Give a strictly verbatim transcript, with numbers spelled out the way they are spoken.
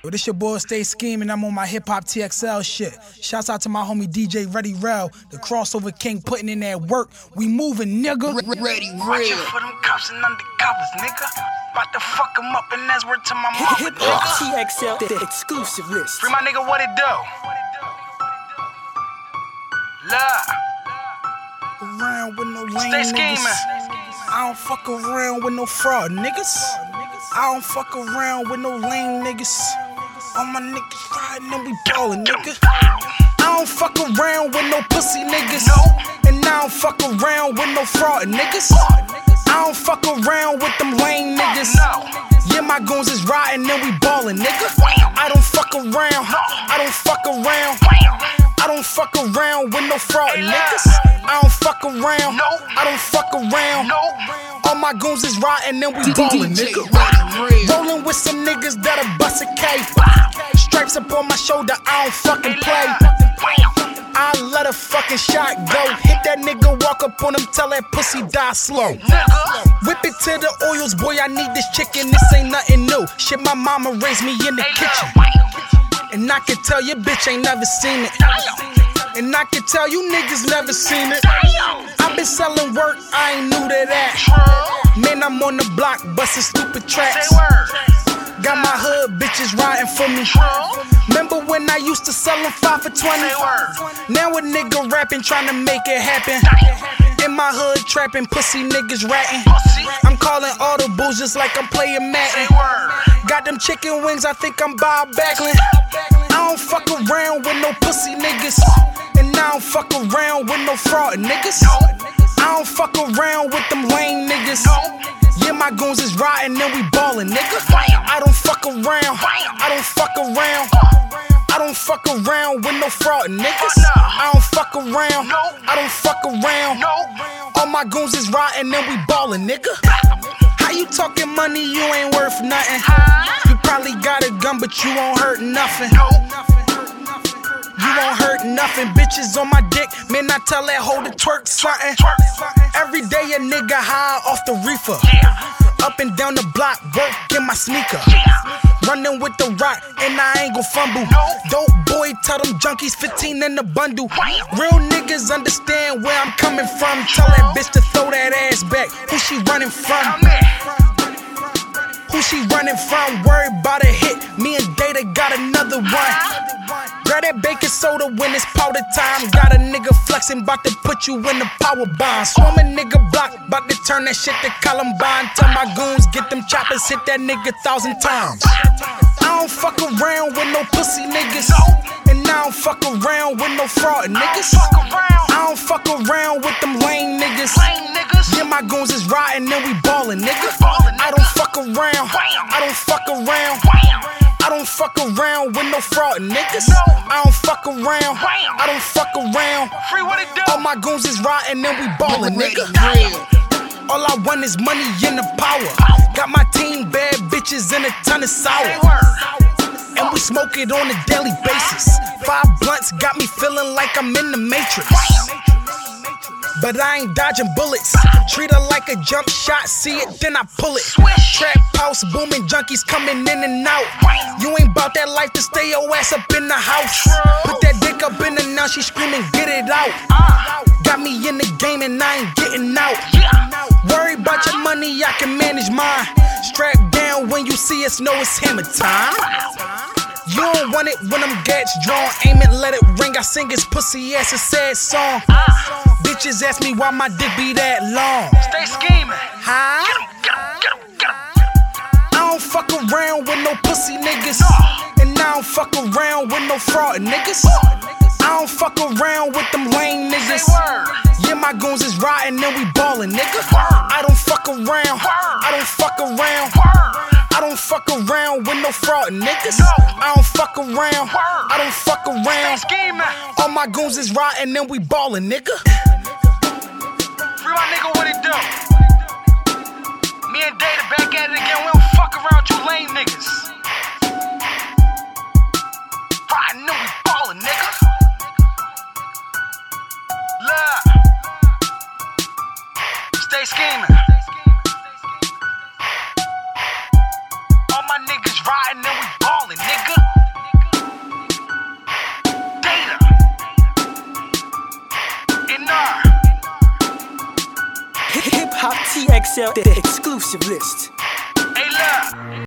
Yo, this your boy Stay Scheming. I'm on my hip hop T X L shit. Shouts out to my homie D J Ready Rel, the crossover king, putting in that work. We moving, nigga. Ready Rel. Watch it for them cops and undercovers, nigga. About to fuck them up, and that's word to my mama, Hip hop nigga. T X L, the exclusive list. Free my nigga, what it do? Love. Around with no lame Stay niggas. scheming. I don't fuck around with no fraud niggas. I don't fuck around with no lame niggas. All my niggas riding and we ballin', nigga. I don't fuck around with no pussy niggas. And I don't fuck around with no fraud niggas. I don't fuck around with them lame niggas. Yeah, my goons is riding and we ballin', nigga. I don't fuck around. I don't fuck around. I don't fuck around with no fraud niggas. I don't fuck around. I don't fuck around. All my goons is riding and we ballin', nigga. Rollin' with some niggas that'll bust a K. Stripes up on my shoulder, I don't fucking play. I let a fucking shot go. Hit that nigga, walk up on him, tell that pussy die slow. Whip it to the oils, boy, I need this chicken. This ain't nothing new. Shit, my mama raised me in the kitchen. And I can tell your bitch ain't never seen it. And I can tell you niggas never seen it. I been selling work, I ain't new to that. Man, I'm on the block, bustin' stupid tracks. Got my hood bitches riding for me. Remember when I used to sell them five for twenty? Now a nigga rapping, trying to make it happen. In my hood trapping, pussy niggas ratting. I'm calling audibles just like I'm playing Madden. Got them chicken wings, I think I'm Bob Backlund. I don't fuck around with no pussy niggas. And I don't fuck around with no fraud niggas. I don't fuck around with them lame niggas. Yeah, my goons is riding and we ballin', nigga. I don't fuck around. I don't fuck around. I don't fuck around with no fraud niggas. I don't fuck around. I don't fuck around. All my goons is riding and we ballin', nigga. How you talking money? You ain't worth nothing. You probably got a gun, but you won't hurt nothing. You won't hurt nothing. Bitches on my dick, man, I tell that hoe to twerk something. Every day a nigga high off the reefer. Up and down the block, work in my sneaker. Running with the rock, and I ain't gon' fumble. Dope boy, tell them junkies fifteen in the bundle. Real niggas understand where I'm coming from. Tell that bitch to throw that ass back. Who she running from? Who she running from? Worry about a hit. Me and Data got another one. Grab that baking soda when it's powder time. Got a nigga flexing, bout to put you in the power bomb. Swarm a nigga block, bout to turn that shit to Columbine. Tell my goons, get them choppers, hit that nigga thousand times. I don't fuck around with no pussy niggas. And I don't fuck around with no fraud niggas. I don't fuck around with them lame niggas. Yeah, my goons is riding and we ballin', nigga. I don't fuck around. I don't fuck around. I don't fuck around with no fraud niggas. I don't fuck around. I don't fuck around. All my goons is riding and we ballin', nigga. All I want is money and the power. Got my team, bad bitches and a ton of sour. And we smoke it on a daily basis. Five blunts got me feeling like I'm in the Matrix. But I ain't dodging bullets. Treat her like a jump shot, see it, then I pull it. Trap house booming, junkies coming in and out. You ain't bout that life to stay your ass up in the house. Put that dick up in her, now she screaming, get it out. Got me in the game and I ain't getting out. Worry about your money, I can manage mine. Strap down when you see us, know it's hammer time. You don't want it when them gats drawn. Aim it, let it ring. I sing his pussy ass a sad song. Bitches ask me why my dick be that long. Stay scheming. Huh? Get em, get em, get em, get em. I don't fuck around with no pussy niggas. And I don't fuck around with no fraud niggas. I don't fuck around with them lame niggas. Yeah, my goons is riding and we ballin', nigga. I don't fuck around. I don't fuck around. I don't fuck around with no fraud niggas. I don't fuck around. I don't fuck around. All my goons is riding and we ballin', nigga. Free my nigga, what it do? Me and Data back at it again. We don't fuck around you lame niggas. Riding and we ballin', nigga. Love. Stay scheming. All my niggas riding and we ballin', nigga. Hip Hop T X L, the exclusive list. Hey, look.